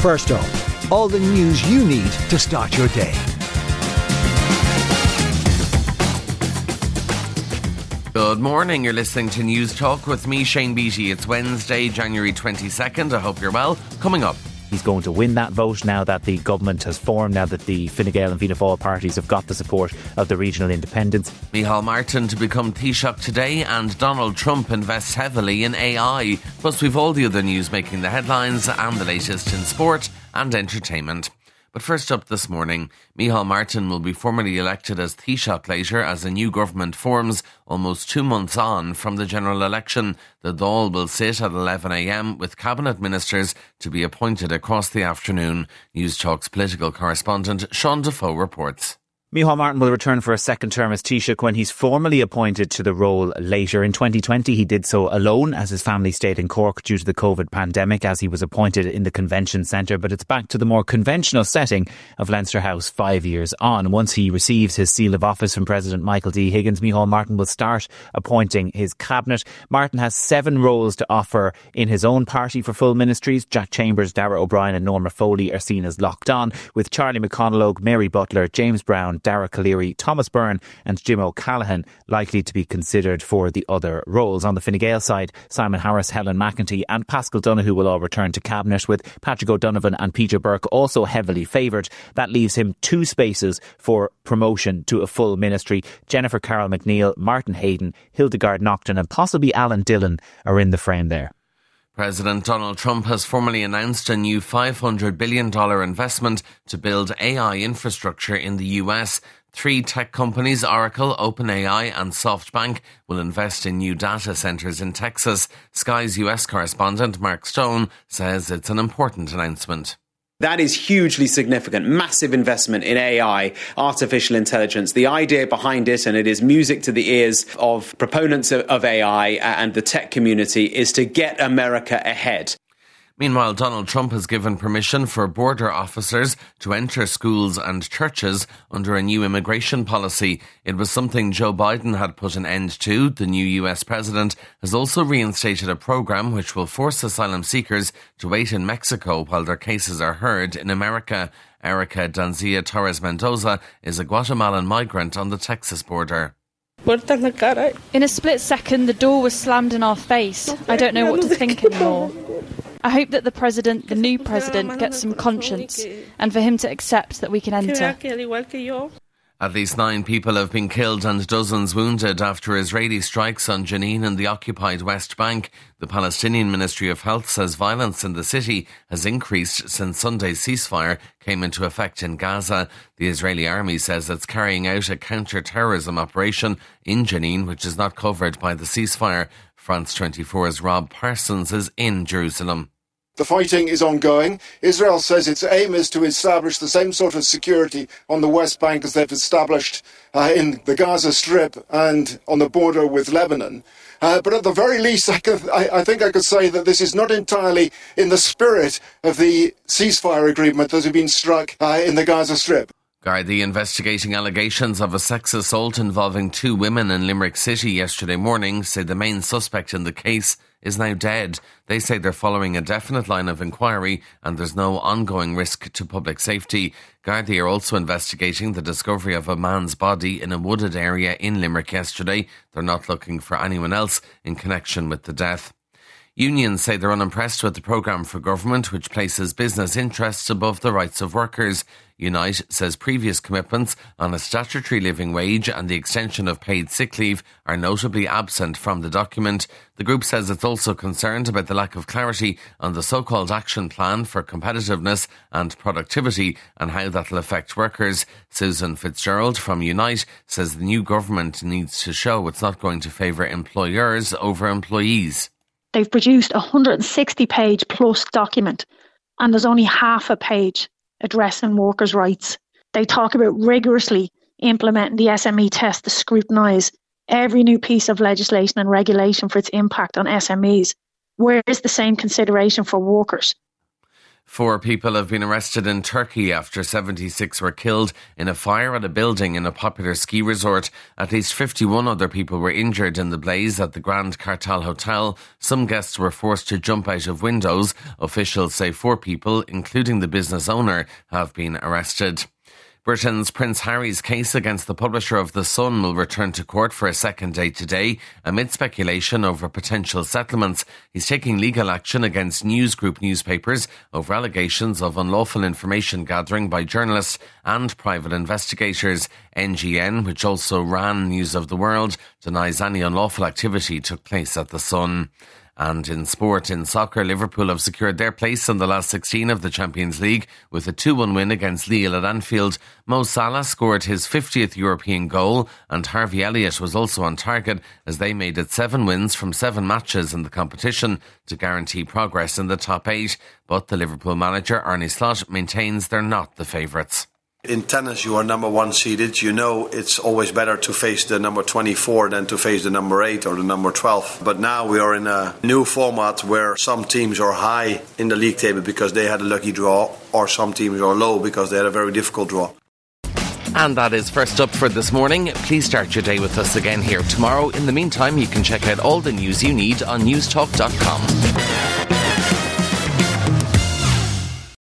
First up, all the news you need to start your day. Good morning, you're listening to News Talk with me, Shane Beattie. It's Wednesday, January 22nd. I hope you're well. Coming up. He's going to win that vote now that the government has formed, now that the Fine Gael and Fianna Fáil parties have got the support of the regional independents. Micheál Martin to become Taoiseach today, and Donald Trump invests heavily in AI. Plus we've all the other news making the headlines and the latest in sport and entertainment. But first up this morning, Micheál Martin will be formally elected as Taoiseach later as a new government forms almost 2 months on from the general election. The Dáil will sit at 11 a.m. with cabinet ministers to be appointed across the afternoon. News Talk's political correspondent Sean Defoe reports. Micheál Martin will return for a second term as Taoiseach when he's formally appointed to the role later. In 2020 he did so alone as his family stayed in Cork due to the COVID pandemic as he was appointed in the Convention Centre, but it's back to the more conventional setting of Leinster House 5 years on. Once he receives his seal of office from President Michael D. Higgins, Micheál Martin will start appointing his cabinet. Martin has 7 roles to offer in his own party for full ministries. Jack Chambers, Darragh O'Brien and Norma Foley are seen as locked on, with Charlie McConalogue, Mary Butler, James Brown, Dara Calleary, Thomas Byrne and Jim O'Callaghan likely to be considered for the other roles. On the Fine Gael side, Simon Harris, Helen McEntee and Paschal Donoghue will all return to cabinet, with Patrick O'Donovan and Peter Burke also heavily favoured. That leaves him 2 spaces for promotion to a full ministry. Jennifer Carroll McNeil, Martin Hayden, Hildegard Naughton and possibly Alan Dillon are in the frame there. President Donald Trump has formally announced a new $500 billion investment to build AI infrastructure in the US. 3 tech companies, Oracle, OpenAI and SoftBank, will invest in new data centres in Texas. Sky's US correspondent Mark Stone says it's an important announcement. That is hugely significant, massive investment in AI, artificial intelligence. The idea behind it, and it is music to the ears of proponents of AI and the tech community, is to get America ahead. Meanwhile, Donald Trump has given permission for border officers to enter schools and churches under a new immigration policy. It was something Joe Biden had put an end to. The new US president has also reinstated a program which will force asylum seekers to wait in Mexico while their cases are heard in America. Erica Danzia Torres Mendoza is a Guatemalan migrant on the Texas border. In a split second, the door was slammed in our face. I don't know what to think anymore. I hope that the new president, gets some conscience and for him to accept that we can enter. At least 9 people have been killed and dozens wounded after Israeli strikes on Jenin in the occupied West Bank. The Palestinian Ministry of Health says violence in the city has increased since Sunday's ceasefire came into effect in Gaza. The Israeli army says it's carrying out a counter-terrorism operation in Jenin, which is not covered by the ceasefire. France 24's Rob Parsons is in Jerusalem. The fighting is ongoing. Israel says its aim is to establish the same sort of security on the West Bank as they've established in the Gaza Strip and on the border with Lebanon. But at the very least, I think I could say that this is not entirely in the spirit of the ceasefire agreement that has been struck in the Gaza Strip. Gardaí investigating allegations of a sex assault involving 2 women in Limerick City yesterday morning say the main suspect in the case is now dead. They say they're following a definite line of inquiry and there's no ongoing risk to public safety. Gardaí are also investigating the discovery of a man's body in a wooded area in Limerick yesterday. They're not looking for anyone else in connection with the death. Unions say they're unimpressed with the programme for government which places business interests above the rights of workers. Unite says previous commitments on a statutory living wage and the extension of paid sick leave are notably absent from the document. The group says it's also concerned about the lack of clarity on the so-called action plan for competitiveness and productivity and how that will affect workers. Susan Fitzgerald from Unite says the new government needs to show it's not going to favour employers over employees. They've produced a 160-page plus document and there's only half a page addressing workers' rights. They talk about rigorously implementing the SME test to scrutinise every new piece of legislation and regulation for its impact on SMEs. Where is the same consideration for workers? 4 people have been arrested in Turkey after 76 were killed in a fire at a building in a popular ski resort. At least 51 other people were injured in the blaze at the Grand Kartal Hotel. Some guests were forced to jump out of windows. Officials say 4 people, including the business owner, have been arrested. Britain's Prince Harry's case against the publisher of The Sun will return to court for a second day today, amid speculation over potential settlements. He's taking legal action against News Group newspapers over allegations of unlawful information gathering by journalists and private investigators. NGN, which also ran News of the World, denies any unlawful activity took place at The Sun. And in sport, in soccer, Liverpool have secured their place in the last 16 of the Champions League with a 2-1 win against Lille at Anfield. Mo Salah scored his 50th European goal, and Harvey Elliott was also on target as they made it 7 wins from 7 matches in the competition to guarantee progress in the top 8. But the Liverpool manager, Arne Slot, maintains they're not the favourites. In tennis, you are number 1 seeded. You know it's always better to face the number 24 than to face the number 8 or the number 12. But now we are in a new format where some teams are high in the league table because they had a lucky draw, or some teams are low because they had a very difficult draw. And that is First Up for this morning. Please start your day with us again here tomorrow. In the meantime, you can check out all the news you need on newstalk.com.